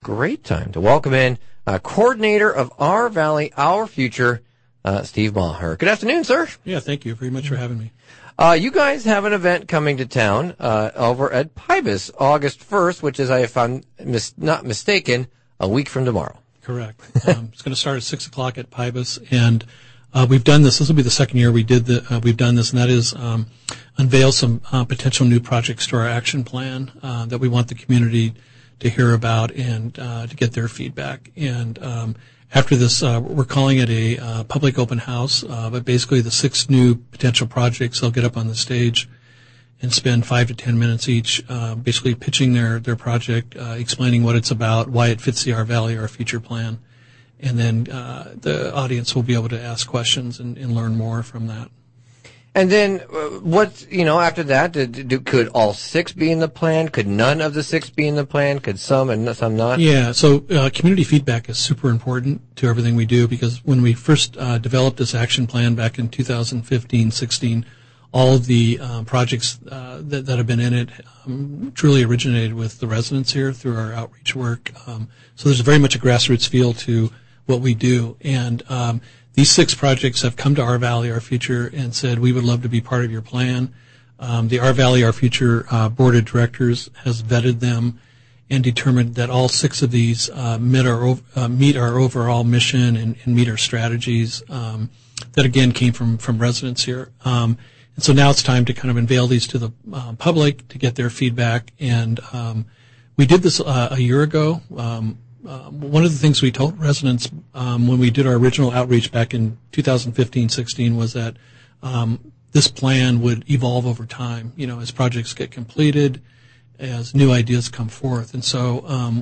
great time to welcome in coordinator of Our Valley, Our Future, Steve Maher. Good afternoon, sir. Yeah, thank you very much for having me. You guys have an event coming to town over at Pybus, August 1st, which is, if I'm not mistaken, a week from tomorrow. Correct. It's going to start at 6 o'clock at Pybus, and we've done this. This will be the second year we've done this, and that is unveil some potential new projects to our action plan that we want the community to hear about and to get their feedback. And after this, we're calling it a public open house, but basically the 6 new potential projects, they'll get up on the stage and spend 5 to 10 minutes each, basically pitching their project, explaining what it's about, why it fits the Our Valley, Our Future plan. And then the audience will be able to ask questions and learn more from that. And then after that, could all 6 be in the plan? Could none of the 6 be in the plan? Could some and some not? Yeah, so community feedback is super important to everything we do, because when we first developed this action plan back in 2015-16, all of the projects that have been in it truly originated with the residents here through our outreach work. So there's very much a grassroots feel to what we do. And these 6 projects have come to Our Valley, Our Future and said, we would love to be part of your plan. The Our Valley, Our Future Board of Directors has vetted them and determined that all 6 of these meet our overall mission and meet our strategies that, again, came from residents here. And so now it's time to kind of unveil these to the public to get their feedback. And we did this a year ago. One of the things we told residents when we did our original outreach back in 2015-16 was that this plan would evolve over time, as projects get completed, as new ideas come forth. And so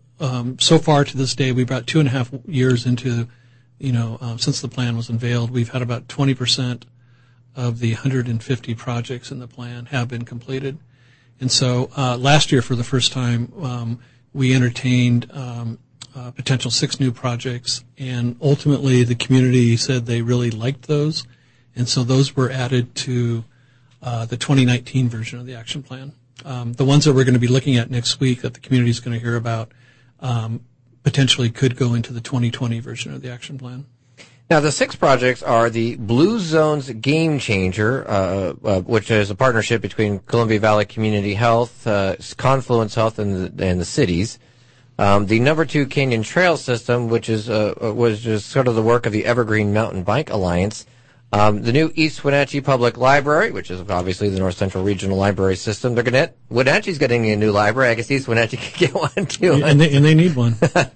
so far to this day, we're about 2.5 years into, since the plan was unveiled, we've had about 20% of the 150 projects in the plan have been completed. And so last year, for the first time, we entertained potential 6 new projects, and ultimately the community said they really liked those, and so those were added to the 2019 version of the action plan. The ones that we're going to be looking at next week that the community is going to hear about potentially could go into the 2020 version of the action plan. Now, the 6 projects are the Blue Zones Game Changer, which is a partnership between Columbia Valley Community Health, Confluence Health, and the cities. The number 2 Canyon Trail System, which was just sort of the work of the Evergreen Mountain Bike Alliance. The new East Wenatchee Public Library, which is obviously the North Central Regional Library System. Wenatchee's getting a new library. I guess East Wenatchee could get one too. And they need one.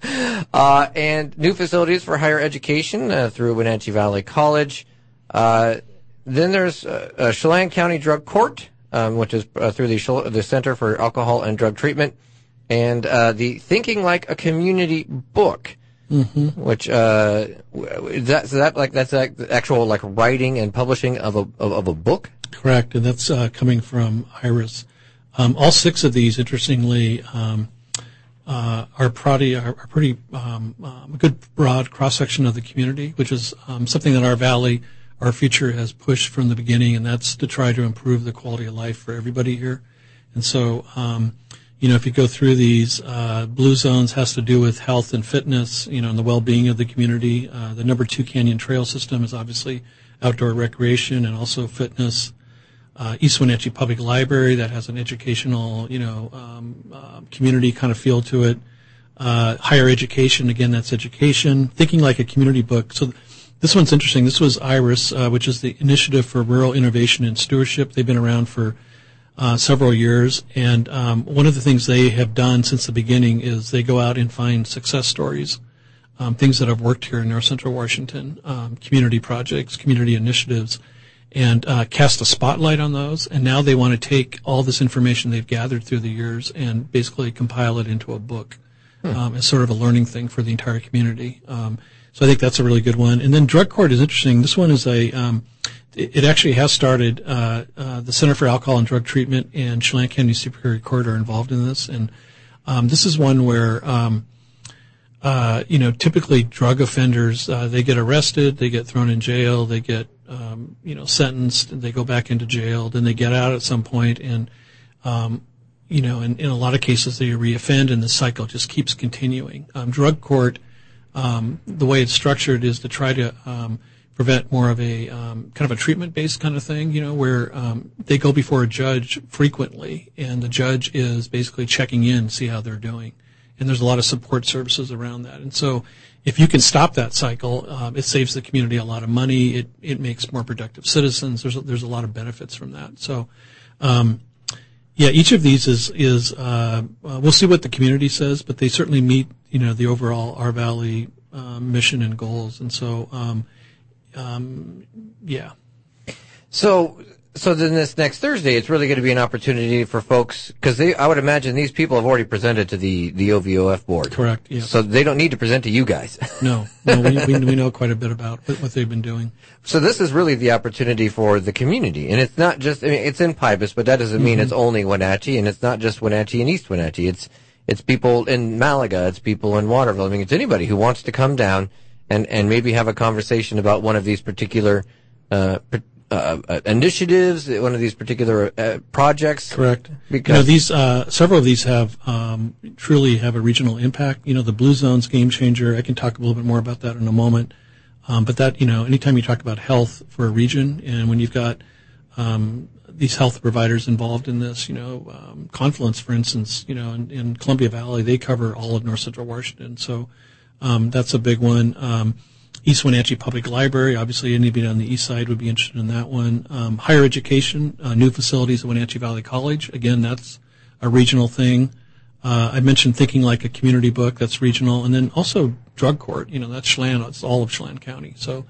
And new facilities for higher education through Wenatchee Valley College. Then there's Chelan County Drug Court, which is through the Center for Alcohol and Drug Treatment, and the Thinking Like a Community book. Mm-hmm. Which that's the actual writing and publishing of a book. Correct, and that's coming from Iris. All 6 of these, interestingly, are pretty good broad cross section of the community, which is something that Our Valley, Our Future has pushed from the beginning, and that's to try to improve the quality of life for everybody here. And so, if you go through these, Blue Zones has to do with health and fitness, and the well-being of the community. The number 2 Canyon Trail System is obviously outdoor recreation and also fitness. East Wenatchee Public Library, that has an educational, community kind of feel to it. Higher education, again, that's education. Thinking Like a Community book. So this one's interesting. This was IRIS, which is the Initiative for Rural Innovation and Stewardship. They've been around for several years, and one of the things they have done since the beginning is they go out and find success stories, things that have worked here in North Central Washington, community projects, community initiatives, and cast a spotlight on those. And now they want to take all this information they've gathered through the years and basically compile it into a book as sort of a learning thing for the entire community. So I think that's a really good one. And then Drug Court is interesting. This one is it actually has started. The Center for Alcohol and Drug Treatment and Chelan County Superior Court are involved in this, and this is one where typically drug offenders they get arrested, they get thrown in jail, they get sentenced, and they go back into jail, then they get out at some point, and in a lot of cases they reoffend, and the cycle just keeps continuing. Drug court, the way it's structured is to try to prevent more of a kind of a treatment-based kind of thing, where they go before a judge frequently, and the judge is basically checking in, see how they're doing. And there's a lot of support services around that. And so if you can stop that cycle, it saves the community a lot of money. It makes more productive citizens. There's a lot of benefits from that. So, each of these is we'll see what the community says, but they certainly meet, the overall Our Valley mission and goals. And so, So then this next Thursday, it's really going to be an opportunity for folks, because I would imagine these people have already presented to the OVOF board. Correct, yeah. So they don't need to present to you guys. No, we know quite a bit about what they've been doing. So this is really the opportunity for the community. And it's not just, it's in Pybus, but that doesn't mean it's only Wenatchee, and it's not just Wenatchee and East Wenatchee. It's people in Malaga, it's people in Waterville. I mean, it's anybody who wants to come down and maybe have a conversation about one of these particular initiatives, one of these particular projects. Correct. Because these several of these have truly have a regional impact. The Blue Zones Game Changer. I can talk a little bit more about that in a moment. But that anytime you talk about health for a region, and when you've got these health providers involved in this, Confluence, for instance, in Columbia Valley, they cover all of North Central Washington. So that's a big one. East Wenatchee Public Library, obviously anybody on the east side would be interested in that one. Higher education, new facilities at Wenatchee Valley College. Again, that's a regional thing. I mentioned Thinking Like a Community book, that's regional. And then also drug court, that's Chelan, it's all of Chelan County. So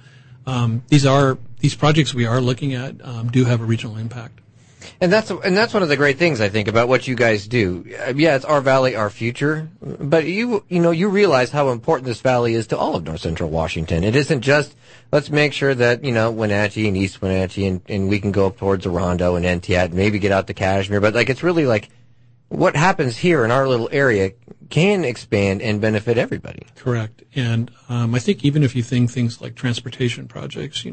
these projects we are looking at do have a regional impact. And that's one of the great things I think about what you guys do. Yeah, it's Our Valley, Our Future, but you realize how important this valley is to all of North Central Washington. It isn't just let's make sure that Wenatchee and East Wenatchee and we can go up towards Orondo and Entiat and maybe get out to Cashmere, but it's really like what happens here in our little area can expand and benefit everybody. Correct. And I think even if you think things like transportation projects,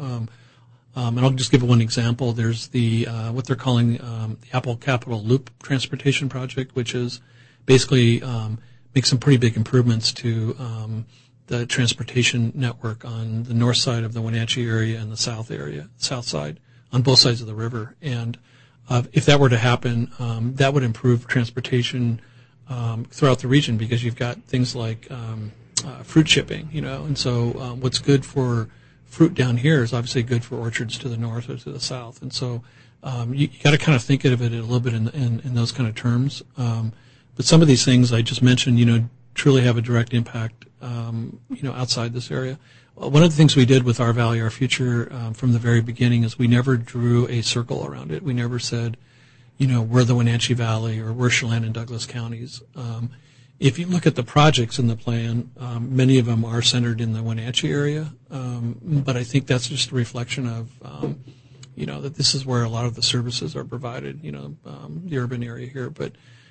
and I'll just give one example. There's the what they're calling the Apple Capital Loop Transportation Project, which is basically make some pretty big improvements to the transportation network on the north side of the Wenatchee area and the south side, on both sides of the river. And if that were to happen, that would improve transportation throughout the region, because you've got things like fruit shipping, and so what's good for fruit down here is obviously good for orchards to the north or to the south. And so you got to kind of think of it a little bit in those kind of terms. But some of these things I just mentioned, truly have a direct impact, outside this area. One of the things we did with Our Valley, Our Future from the very beginning is we never drew a circle around it. We never said, we're the Wenatchee Valley or we're Chelan and Douglas counties. If you look at the projects in the plan, many of them are centered in the Wenatchee area, but I think that's just a reflection of, that this is where a lot of the services are provided, the urban area here. But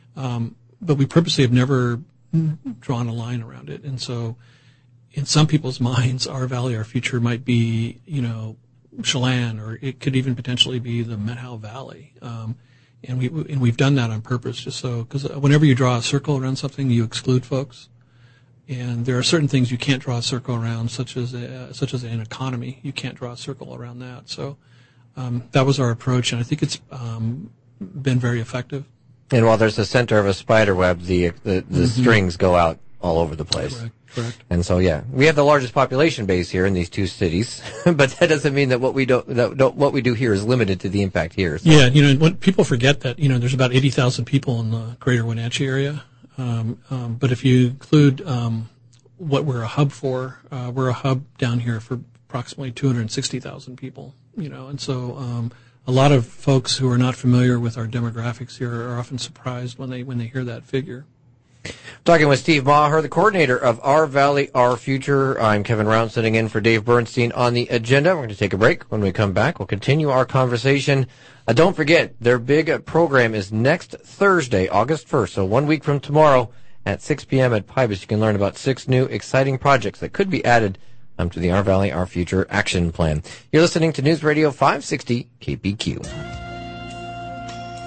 we purposely have never drawn a line around it. And so in some people's minds, Our Valley, Our Future might be, Chelan, or it could even potentially be the Methow Valley. And we've done that on purpose, just so, because whenever you draw a circle around something, you exclude folks. And there are certain things you can't draw a circle around, such as an economy. You can't draw a circle around that. So that was our approach, and I think it's been very effective. And while there's the center of a spider web, the strings go out all over the place. Correct. And so, we have the largest population base here in these two cities, but that doesn't mean that what we do here is limited to the impact here. So. Yeah, when people forget that, there's about 80,000 people in the greater Wenatchee area. But if you include what we're a hub for, we're a hub down here for approximately 260,000 people, and so a lot of folks who are not familiar with our demographics here are often surprised when they hear that figure. Talking with Steve Maher, the coordinator of Our Valley, Our Future. I'm Kevin Round, sitting in for Dave Bernstein on the agenda. We're going to take a break. When we come back, we'll continue our conversation. Don't forget, their big program is next Thursday, August 1st, so 1 week from tomorrow at 6 p.m. at Pybus. You can learn about 6 new exciting projects that could be added to the Our Valley, Our Future action plan. You're listening to News Radio 560 KPQ.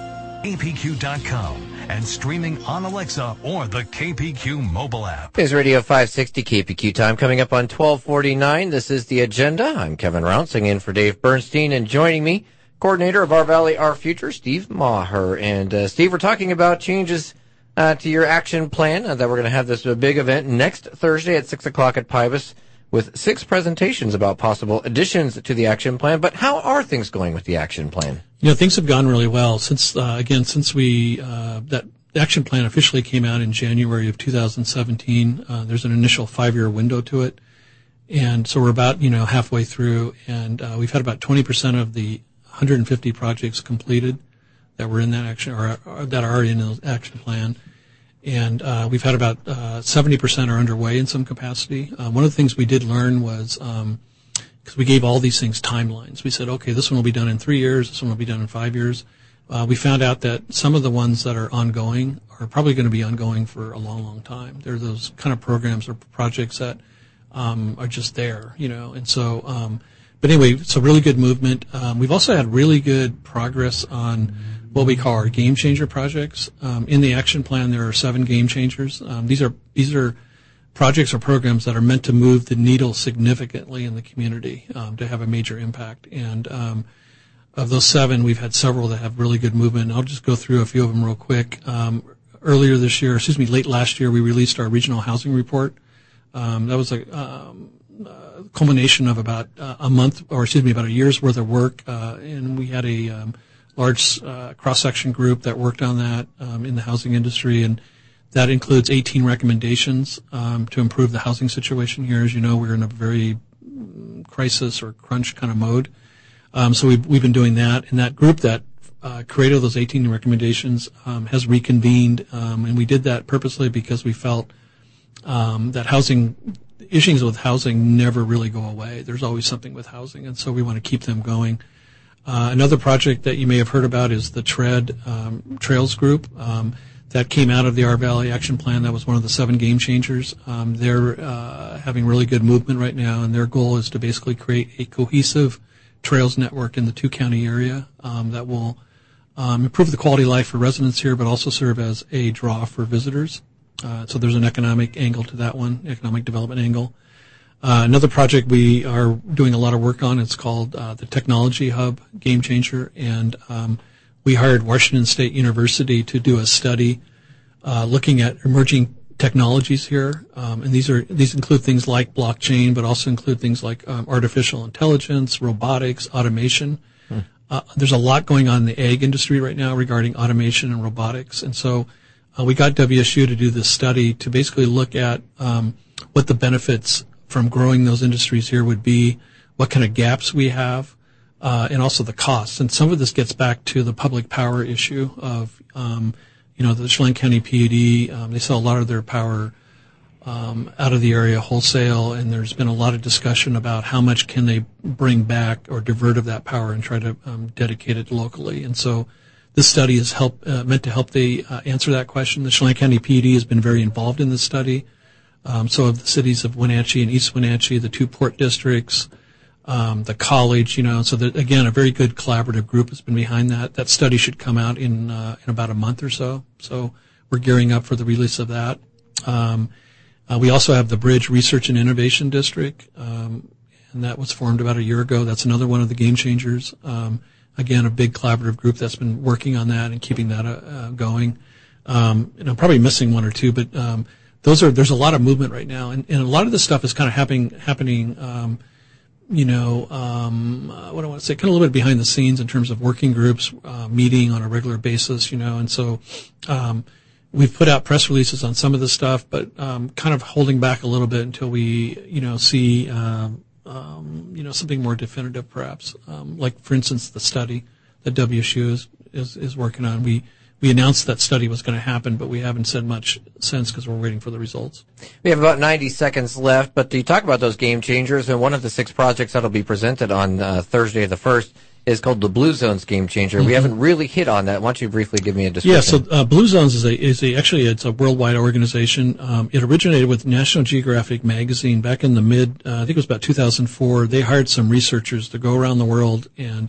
KPQ.com and streaming on Alexa or the KPQ mobile app. News Radio 560 KPQ time coming up on 1249. This is the agenda. I'm Kevin Rouncing in for Dave Bernstein, and joining me, coordinator of Our Valley, Our Future, Steve Maher. And Steve, we're talking about changes to your action plan, that we're going to have this big event next Thursday at 6 o'clock at Pybus with 6 presentations about possible additions to the action plan. But how are things going with the action plan? You know, things have gone really well since we that action plan officially came out in January of 2017. There's an initial 5-year window to it, and so we're about halfway through, and we've had about 20% of the 150 projects completed that were in that action or that are in the action plan, and we've had about 70% are underway in some capacity. One of the things we did learn was because we gave all these things timelines. We said, okay, this one will be done in 3 years, this one will be done in 5 years. We found out that some of the ones that are ongoing are probably going to be ongoing for a long, long time. They're those kind of programs or projects that are just there, and so, but anyway, so really good movement. We've also had really good progress on what we call our game changer projects. In the action plan, there are 7 game changers. These are projects or programs that are meant to move the needle significantly in the community, to have a major impact. And of those 7, we've had several that have really good movement. I'll just go through a few of them real quick. Late last year, we released our regional housing report. That was a culmination of about about a year's worth of work, and we had a large cross-section group that worked on that in the housing industry, and that includes 18 recommendations to improve the housing situation here. As you know, we're in a very crisis or crunch kind of mode. So we've been doing that, and that group that created those 18 recommendations has reconvened, and we did that purposely because we felt that issues with housing never really go away. There's always something with housing, and so we want to keep them going. Another project that you may have heard about is the TREAD Trails Group. That came out of the Our Valley Action Plan. That was one of the 7 game changers. They're having really good movement right now, and their goal is to basically create a cohesive trails network in the 2-county area that will improve the quality of life for residents here, but also serve as a draw for visitors. So there's an economic angle to that one, economic development angle. Another project we are doing a lot of work on, it's called the Technology Hub Game Changer, and we hired Washington State University to do a study looking at emerging technologies here, and these include things like blockchain, but also include things like artificial intelligence, robotics, automation. There's a lot going on in the ag industry right now regarding automation and robotics, and so we got WSU to do this study to basically look at what the benefits from growing those industries here would be, what kind of gaps we have, and also the costs. And some of this gets back to the public power issue of, the Chelan County PUD. They sell a lot of their power out of the area wholesale, and there's been a lot of discussion about how much can they bring back or divert of that power and try to dedicate it locally. And so this study is meant to help they answer that question. The Chelan County PUD has been very involved in this study. So of the cities of Wenatchee and East Wenatchee, the 2 port districts, the college, so that, again, a very good collaborative group has been behind that. That study should come out in about a month or so. So we're gearing up for the release of that. We also have the Bridge Research and Innovation District, and that was formed about a year ago. That's another one of the game changers. Again, a big collaborative group that's been working on that and keeping that going. And I'm probably missing one or two, but there's a lot of movement right now, and a lot of this stuff is kind of happening. What I want to say, kind of a little bit behind the scenes in terms of working groups meeting on a regular basis, and so we've put out press releases on some of this stuff, but kind of holding back a little bit until we, see, something more definitive, perhaps. Like, for instance, the study that WSU is working on. We announced that study was going to happen, but we haven't said much since because we're waiting for the results. We have about 90 seconds left, but to talk about those game changers, and one of the 6 projects that will be presented on Thursday the 1st is called the Blue Zones Game Changer. Mm-hmm. We haven't really hit on that. Why don't you briefly give me a description? Yeah, so Blue Zones it's a worldwide organization. It originated with National Geographic magazine back in the I think it was about 2004. They hired some researchers to go around the world and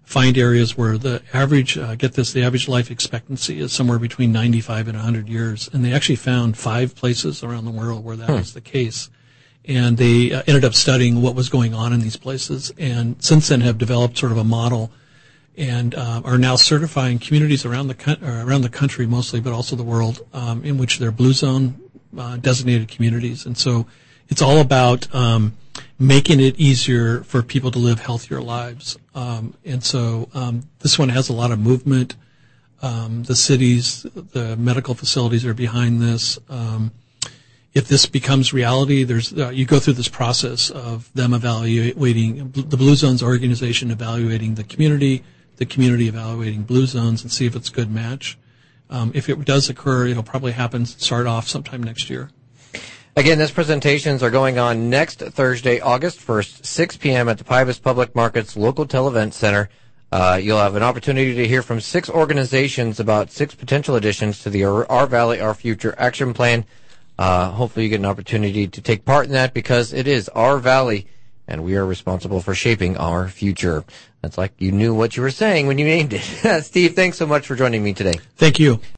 find areas where the average, the average life expectancy is somewhere between 95 and 100 years. And they actually found 5 places around the world where that was the case. And they ended up studying what was going on in these places, and since then have developed sort of a model and are now certifying communities around the country mostly, but also the world, in which they're blue zone designated communities. And so it's all about making it easier for people to live healthier lives. And so this one has a lot of movement. The cities, the medical facilities are behind this. If this becomes reality, you go through this process of them evaluating the Blue Zones organization, evaluating the community evaluating Blue Zones, and see if it's a good match. If it does occur, it'll probably start off sometime next year. Again, these presentations are going on next Thursday, August 1st, 6 p.m. at the Pybus Public Markets Local Televent Center. You'll have an opportunity to hear from 6 organizations about 6 potential additions to the Our Valley, Our Future action plan. Hopefully you get an opportunity to take part in that, because it is our valley and we are responsible for shaping our future. That's like you knew what you were saying when you named it. Steve, thanks so much for joining me today. Thank you.